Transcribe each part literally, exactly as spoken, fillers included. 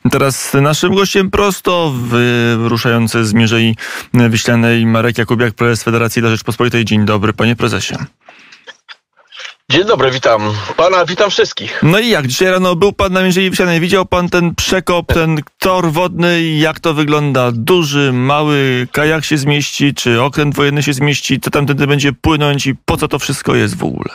Teraz naszym gościem prosto wyruszający z Mierzei Wiślanej Marek Jakubiak, prezes Federacji dla Rzeczpospolitej. Dzień dobry, panie prezesie. Dzień dobry, witam pana, witam wszystkich. No i jak? Dzisiaj rano był pan na Mierzei Wiślanej. Widział pan ten przekop, ten tor wodny? Jak to wygląda? Duży, mały, kajak się zmieści? Czy okręt wojenny się zmieści? Co tam wtedy będzie płynąć i po co to wszystko jest w ogóle?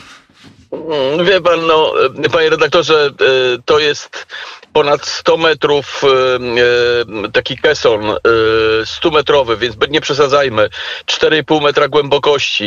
Wie pan, no, panie redaktorze, to jest ponad sto metrów taki keson stu metrowy, więc nie przesadzajmy. cztery i pół metra głębokości.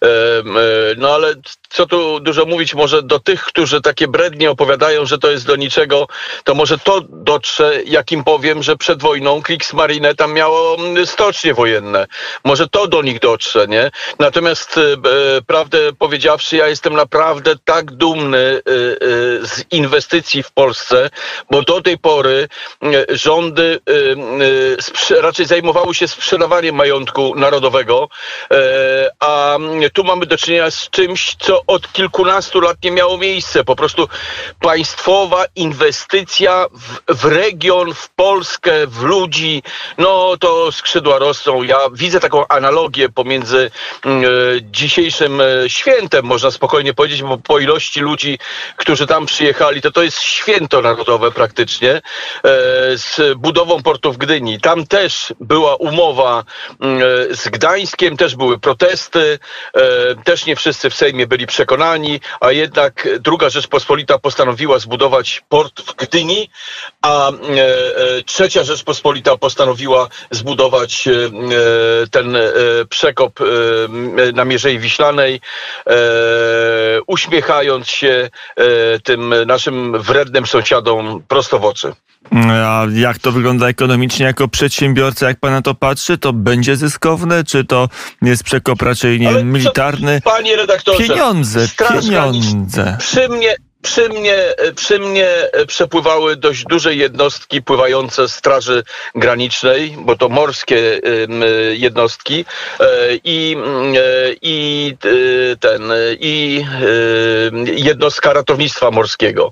No ale co tu dużo mówić, może do tych, którzy takie brednie opowiadają, że to jest do niczego, to może to dotrze, jak im powiem, że przed wojną Kriegsmarine tam miało stocznie wojenne. Może to do nich dotrze, nie? Natomiast prawdę powiedziawszy, ja jestem naprawdę tak dumny z inwestycji w Polsce, bo do tej pory rządy raczej zajmowały się sprzedawaniem majątku narodowego, a tu mamy do czynienia z czymś, co od kilkunastu lat nie miało miejsca. Po prostu państwowa inwestycja w, w region, w Polskę, w ludzi, no to skrzydła rosną. Ja widzę taką analogię pomiędzy e, dzisiejszym świętem, można spokojnie powiedzieć, bo po ilości ludzi, którzy tam przyjechali, to to jest święto narodowe praktycznie, e, z budową portu w Gdyni. Tam też była umowa e, z Gdańskiem, też były protesty, e, też nie wszyscy w Sejmie byli przekonani, a jednak druga Rzeczpospolita postanowiła zbudować port w Gdyni, a e, e, trzecia Rzeczpospolita postanowiła zbudować e, ten e, przekop e, na Mierzei Wiślanej, e, uśmiechając się e, tym naszym wrednym sąsiadom prosto w oczy. A jak to wygląda ekonomicznie jako przedsiębiorca, jak pan na to patrzy? To będzie zyskowne, czy to jest przekop raczej nie, militarny? Co, panie redaktorze, pieniądze, pieniądze. Przy mnie, przy mnie, przy mnie przepływały dość duże jednostki pływające Straży Granicznej, bo to morskie jednostki i, i ten i jednostka ratownictwa morskiego.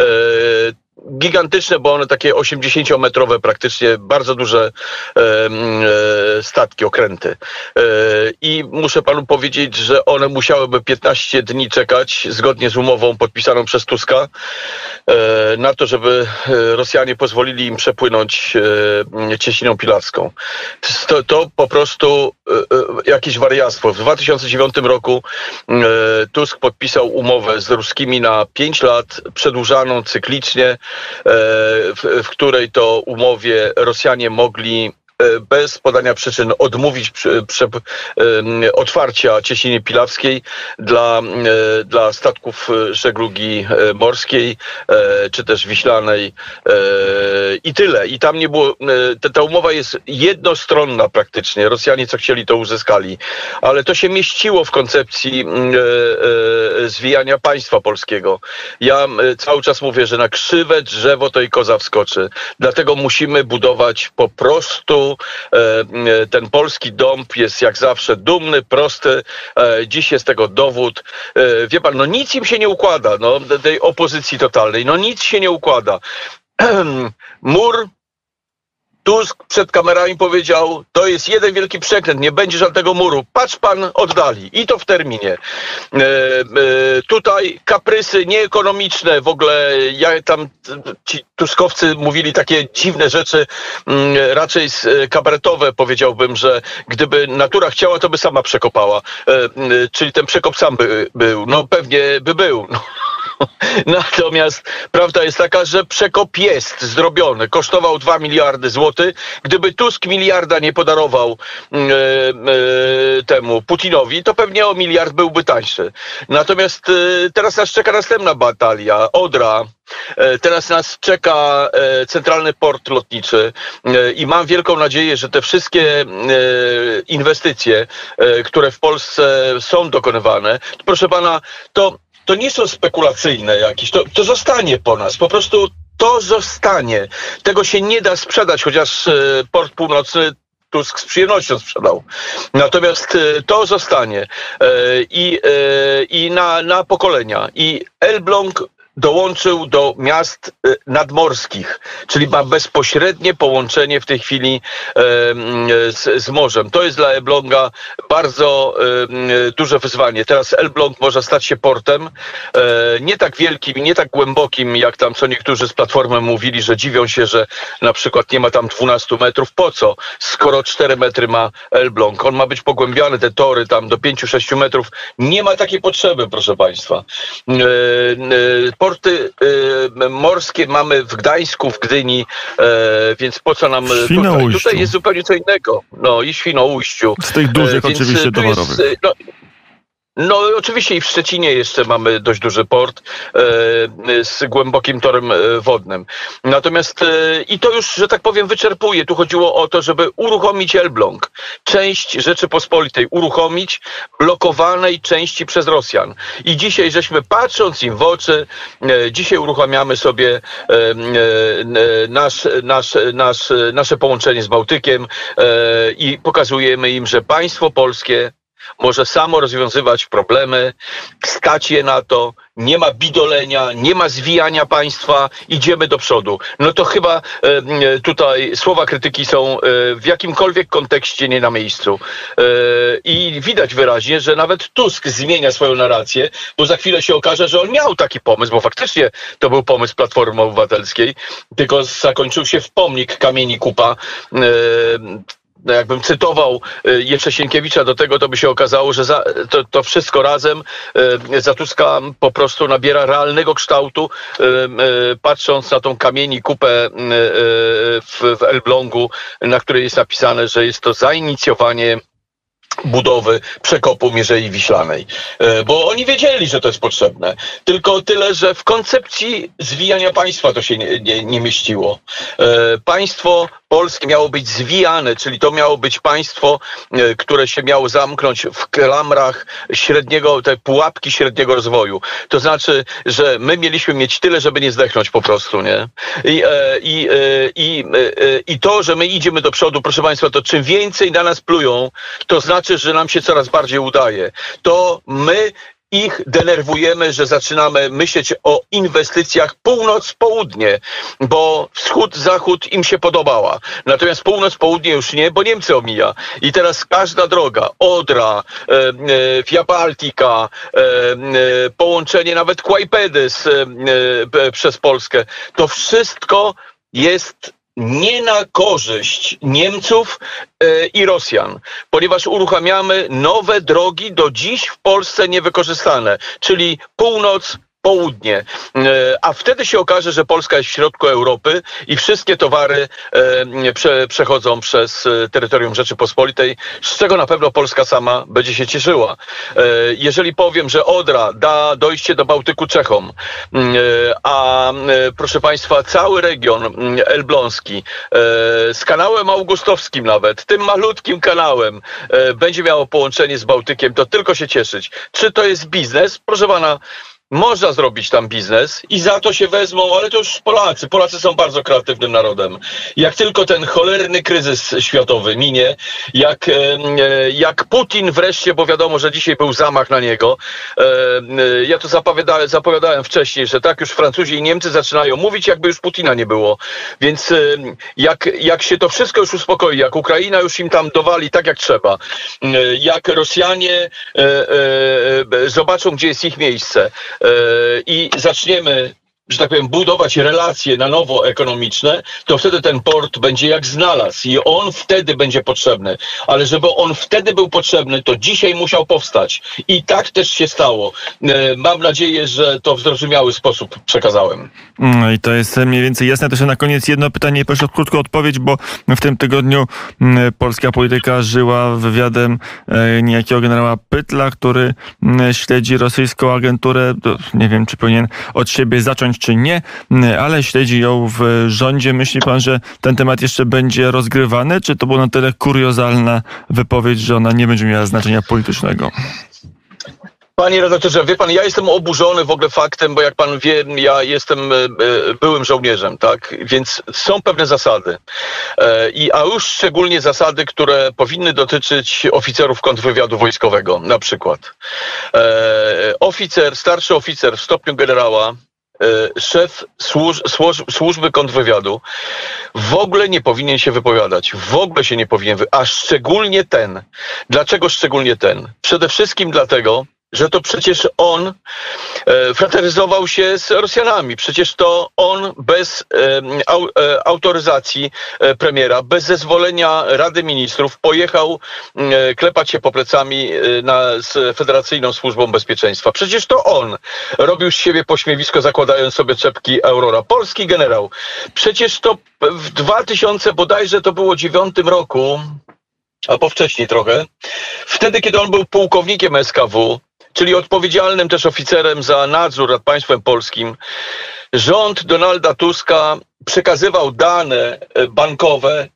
Gigantyczne, bo one takie osiemdziesięciometrowe praktycznie, bardzo duże e, e, statki, okręty. E, I muszę panu powiedzieć, że one musiałyby piętnaście dni czekać, zgodnie z umową podpisaną przez Tuska, e, na to, żeby Rosjanie pozwolili im przepłynąć e, Cieśniną Pilarską. To, to po prostu e, jakieś wariactwo. W dwa tysiące dziewiątym roku e, Tusk podpisał umowę z ruskimi na pięć lat, przedłużaną cyklicznie, W, w której to umowie Rosjanie mogli bez podania przyczyn odmówić prze, prze, otwarcia Cieśniny Pilarskiej dla, dla statków żeglugi morskiej, czy też wiślanej i tyle. I tam nie było, ta, ta umowa jest jednostronna praktycznie. Rosjanie co chcieli, to uzyskali. Ale to się mieściło w koncepcji zwijania państwa polskiego. Ja cały czas mówię, że na krzywe drzewo to i koza wskoczy. Dlatego musimy budować po prostu ten polski dąb jest jak zawsze dumny, prosty. Dziś jest tego dowód. Wie pan, no nic im się nie układa, no, tej opozycji totalnej. No nic się nie układa. Mur, Tusk przed kamerami powiedział, to jest jeden wielki przekręt, nie będzie żadnego muru. Patrz pan, oddali. I to w terminie. E, e, tutaj kaprysy nieekonomiczne. W ogóle ja tam, ci tuskowcy mówili takie dziwne rzeczy, m, raczej kabaretowe powiedziałbym, że gdyby natura chciała, to by sama przekopała. E, e, czyli ten przekop sam by był. No pewnie by był. No. Natomiast prawda jest taka, że przekop jest zrobiony. Kosztował dwa miliardy złotych. Gdyby Tusk miliarda nie podarował e, e, temu Putinowi, to pewnie o miliard byłby tańszy. Natomiast e, teraz nas czeka następna batalia. Odra. E, teraz nas czeka e, centralny port lotniczy e, i mam wielką nadzieję, że te wszystkie e, inwestycje, e, które w Polsce są dokonywane, to, proszę pana, to To nie są spekulacyjne jakieś, to, to zostanie po nas, po prostu to zostanie. Tego się nie da sprzedać, chociaż e, port północny Tusk z przyjemnością sprzedał. Natomiast e, to zostanie e, i, e, i na, na pokolenia. I Elbląg dołączył do miast nadmorskich, czyli ma bezpośrednie połączenie w tej chwili z, z morzem. To jest dla Elbląga bardzo duże wyzwanie. Teraz Elbląg może stać się portem nie tak wielkim, nie tak głębokim, jak tam co niektórzy z Platformy mówili, że dziwią się, że na przykład nie ma tam dwunastu metrów. Po co? Skoro cztery metry ma Elbląg. On ma być pogłębiany, te tory tam do pięciu sześciu metrów. Nie ma takiej potrzeby, proszę państwa. Porty morskie mamy w Gdańsku, w Gdyni, więc po co nam tutaj? Tutaj jest zupełnie co innego. No i Świnoujściu. Z tych dużych więc oczywiście towarowych. Jest, no, No oczywiście i w Szczecinie jeszcze mamy dość duży port e, z głębokim torem wodnym. Natomiast e, i to już, że tak powiem, wyczerpuje. Tu chodziło o to, żeby uruchomić Elbląg. Część Rzeczypospolitej uruchomić, blokowanej części przez Rosjan. I dzisiaj żeśmy, patrząc im w oczy, e, dzisiaj uruchamiamy sobie e, e, nasz, nasz, nasz, nasze połączenie z Bałtykiem e, i pokazujemy im, że państwo polskie może samo rozwiązywać problemy, stać je na to, nie ma bidolenia, nie ma zwijania państwa, idziemy do przodu. No to chyba e, tutaj słowa krytyki są e, w jakimkolwiek kontekście nie na miejscu. E, I widać wyraźnie, że nawet Tusk zmienia swoją narrację, bo za chwilę się okaże, że on miał taki pomysł, bo faktycznie to był pomysł Platformy Obywatelskiej, tylko zakończył się w pomnik Kamieni Kupa. E, No jakbym cytował Jecze Sienkiewicza do tego, to by się okazało, że za, to, to wszystko razem e, za Tuska po prostu nabiera realnego kształtu, e, e, patrząc na tą Kamieni Kupę e, w, w Elblągu, na której jest napisane, że jest to zainicjowanie budowy przekopu Mierzei Wiślanej. Bo oni wiedzieli, że to jest potrzebne. Tylko tyle, że w koncepcji zwijania państwa to się nie, nie, nie mieściło. Państwo polskie miało być zwijane, czyli to miało być państwo, które się miało zamknąć w klamrach średniego, te pułapki średniego rozwoju. To znaczy, że my mieliśmy mieć tyle, żeby nie zdechnąć po prostu, nie? I, i, i, i to, że my idziemy do przodu, proszę państwa, to czym więcej na nas plują, to znaczy, że nam się coraz bardziej udaje. To my ich denerwujemy, że zaczynamy myśleć o inwestycjach północ-południe, bo wschód-zachód im się podobała. Natomiast północ-południe już nie, bo Niemcy omija. I teraz każda droga, Odra, e, e, Via Baltica, e, e, połączenie nawet Kłajpedy z, e, przez Polskę, to wszystko jest nie na korzyść Niemców e, i Rosjan, ponieważ uruchamiamy nowe drogi do dziś w Polsce niewykorzystane, czyli północ, południe. A wtedy się okaże, że Polska jest w środku Europy i wszystkie towary e, prze, przechodzą przez terytorium Rzeczypospolitej, z czego na pewno Polska sama będzie się cieszyła. E, jeżeli powiem, że Odra da dojście do Bałtyku Czechom, e, a e, proszę państwa, cały region elbląski e, z kanałem augustowskim nawet, tym malutkim kanałem e, będzie miało połączenie z Bałtykiem, to tylko się cieszyć. Czy to jest biznes? Proszę pana, można zrobić tam biznes i za to się wezmą, ale to już Polacy. Polacy są bardzo kreatywnym narodem. Jak tylko ten cholerny kryzys światowy minie, jak, jak Putin wreszcie, bo wiadomo, że dzisiaj był zamach na niego, ja to zapowiadałem, zapowiadałem wcześniej, że tak już Francuzi i Niemcy zaczynają mówić, jakby już Putina nie było. Więc jak, jak się to wszystko już uspokoi, jak Ukraina już im tam dowali tak jak trzeba, jak Rosjanie zobaczą, gdzie jest ich miejsce, i zaczniemy, że tak powiem, budować relacje na nowo ekonomiczne, to wtedy ten port będzie jak znalazł i on wtedy będzie potrzebny. Ale żeby on wtedy był potrzebny, to dzisiaj musiał powstać. I tak też się stało. Mam nadzieję, że to w zrozumiały sposób przekazałem. No i to jest mniej więcej jasne. To się na koniec jedno pytanie, proszę o krótką odpowiedź, bo w tym tygodniu polska polityka żyła wywiadem niejakiego generała Pytla, który śledzi rosyjską agenturę. Nie wiem, czy powinien od siebie zacząć, czy nie, ale śledzi ją w rządzie. Myśli pan, że ten temat jeszcze będzie rozgrywany? Czy to była na tyle kuriozalna wypowiedź, że ona nie będzie miała znaczenia politycznego? Panie redaktorze, wie pan, ja jestem oburzony w ogóle faktem, bo jak pan wie, ja jestem byłym żołnierzem, tak? Więc są pewne zasady. I, a już szczególnie zasady, które powinny dotyczyć oficerów kontrwywiadu wojskowego, na przykład. Oficer, starszy oficer w stopniu generała szef służ, służ, służby kontrwywiadu w ogóle nie powinien się wypowiadać. W ogóle się nie powinien, wy... a szczególnie ten. Dlaczego szczególnie ten? Przede wszystkim dlatego, że to przecież on e, frateryzował się z Rosjanami. Przecież to on bez e, au, e, autoryzacji e, premiera, bez zezwolenia Rady Ministrów pojechał e, klepać się po plecami e, na, z Federacyjną Służbą Bezpieczeństwa. Przecież to on robił z siebie pośmiewisko, zakładając sobie czepki Aurora. Polski generał. Przecież to w dwa tysiące bodajże to było dziewiątym roku, albo wcześniej trochę, wtedy kiedy on był pułkownikiem S K W, czyli odpowiedzialnym też oficerem za nadzór nad państwem polskim, rząd Donalda Tuska przekazywał dane bankowe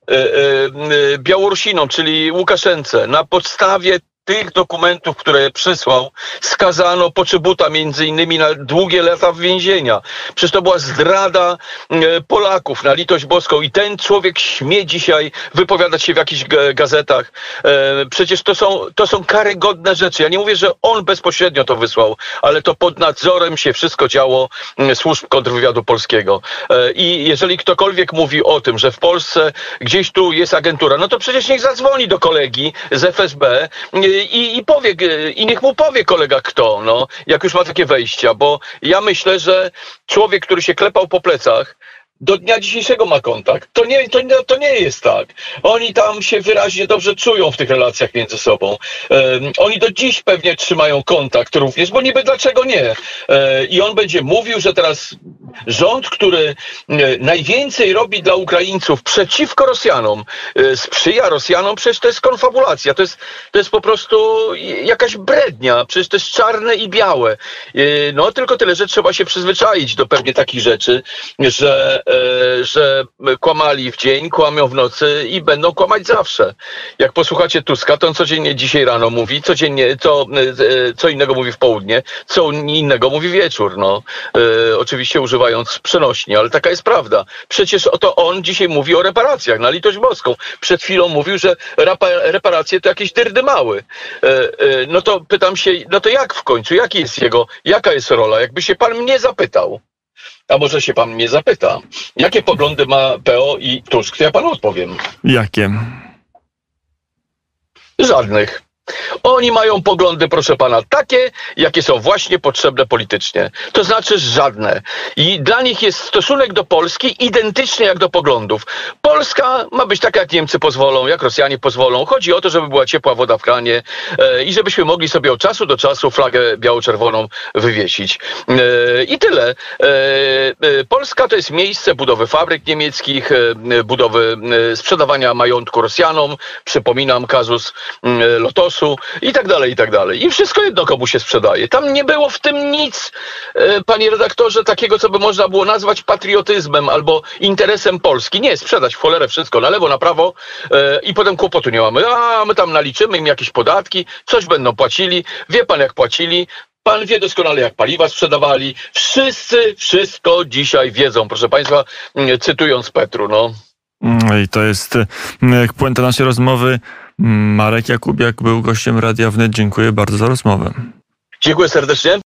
Białorusinom, czyli Łukaszence. Na podstawie tych dokumentów, które przysłał, skazano Poczobuta między innymi na długie lata więzienia. Przecież to była zdrada Polaków na litość boską i ten człowiek śmie dzisiaj wypowiadać się w jakichś gazetach. Przecież to są, to są karygodne rzeczy. Ja nie mówię, że on bezpośrednio to wysłał, ale to pod nadzorem się wszystko działo służb kontrwywiadu polskiego. I jeżeli ktokolwiek mówi o tym, że w Polsce gdzieś tu jest agentura, no to przecież niech zadzwoni do kolegi z F S B I, i powie, i niech mu powie kolega kto, no, jak już ma takie wejścia, bo ja myślę, że człowiek, który się klepał po plecach, do dnia dzisiejszego ma kontakt. To nie, to, to nie jest tak. Oni tam się wyraźnie dobrze czują w tych relacjach między sobą. Um, oni do dziś pewnie trzymają kontakt również, bo niby dlaczego nie? Um, I on będzie mówił, że teraz rząd, który um, najwięcej robi dla Ukraińców przeciwko Rosjanom, um, sprzyja Rosjanom, przecież to jest konfabulacja. To jest, to jest po prostu jakaś brednia. Przecież to jest czarne i białe. Um, no tylko tyle, że trzeba się przyzwyczaić do pewnie takich rzeczy, że że kłamali w dzień, kłamią w nocy i będą kłamać zawsze. Jak posłuchacie Tuska, to on codziennie dzisiaj rano mówi, codziennie to, co innego mówi w południe, co innego mówi wieczór. No. E, oczywiście używając przenośni, ale taka jest prawda. Przecież oto on dzisiaj mówi o reparacjach, na litość boską. Przed chwilą mówił, że reparacje to jakieś dyrdymały. E, e, no to pytam się, no to jak w końcu, jaki jest jego, jaka jest rola? Jakby się pan mnie zapytał, a może się pan mnie zapyta, jakie poglądy ma P O i Tusk, to ja panu odpowiem. Jakie? Żadnych. Oni mają poglądy, proszę pana, takie, jakie są właśnie potrzebne politycznie. To znaczy żadne. I dla nich jest stosunek do Polski identyczny jak do poglądów. Polska ma być taka, jak Niemcy pozwolą, jak Rosjanie pozwolą. Chodzi o to, żeby była ciepła woda w kranie e, i żebyśmy mogli sobie od czasu do czasu flagę biało-czerwoną wywiesić. E, I tyle. E, e, Polska to jest miejsce budowy fabryk niemieckich, e, budowy e, sprzedawania majątku Rosjanom. Przypominam kazus e, Lotosu i tak dalej, i tak dalej. I wszystko jedno komu się sprzedaje. Tam nie było w tym nic, e, panie redaktorze, takiego, co by można było nazwać patriotyzmem albo interesem Polski. Nie, sprzedać w cholerę wszystko, na lewo, na prawo e, i potem kłopotu nie mamy. A my tam naliczymy im jakieś podatki, coś będą płacili. Wie pan, jak płacili? Pan wie doskonale, jak paliwa sprzedawali. Wszyscy wszystko dzisiaj wiedzą, proszę państwa, cytując Petru, no. I to jest puenta naszej rozmowy. Marek Jakubiak był gościem Radia Wnet. Dziękuję bardzo za rozmowę. Dziękuję serdecznie.